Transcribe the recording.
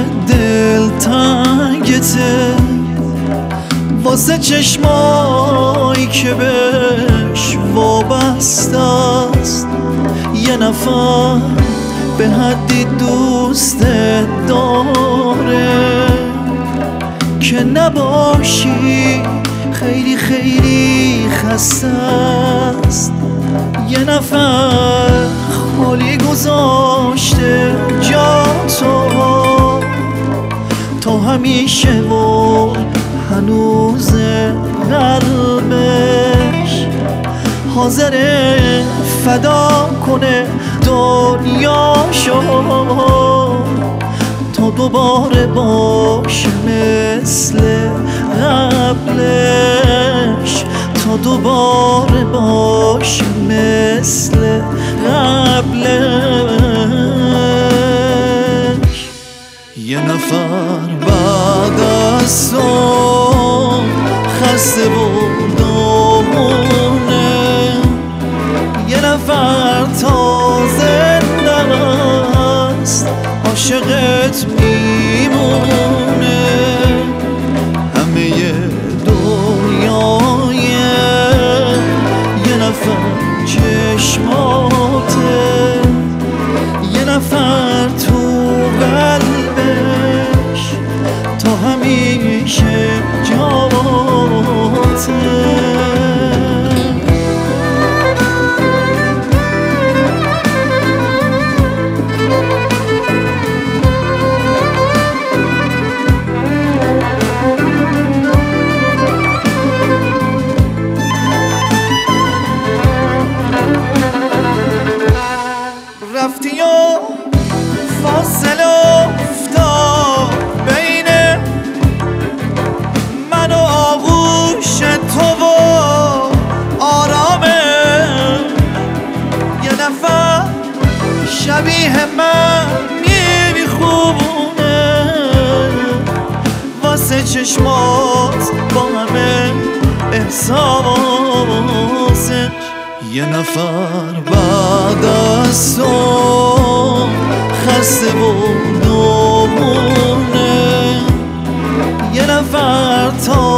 دل تنگته، واسه چشمایی که بهش وابسته است. یه نفر به حدی دوست داره که نباشی خیلی خیلی خسته است. یه نفر خالی گذاشته جا تو همیشه و هنوز قلبش حاضره فدا کنه دنیاشو تا دوباره باشه مثل قبلش، تا دوباره باشه مثل قبلش. یه نفر بعد از تو خسته و دامونه، یه نفر تازه است عاشقت میمونه. همه دنیای یه نفر چشماته، یه نفر تو قلبش تا همیشه جاته. رفتی و فاصله افتاد بین من و آغوش تو و آرامه. یه نفر شبیه من میخونه واسه چشمات با همه احساسش. یه نفر بعد از تو خسته و دامونه، یه نفر تا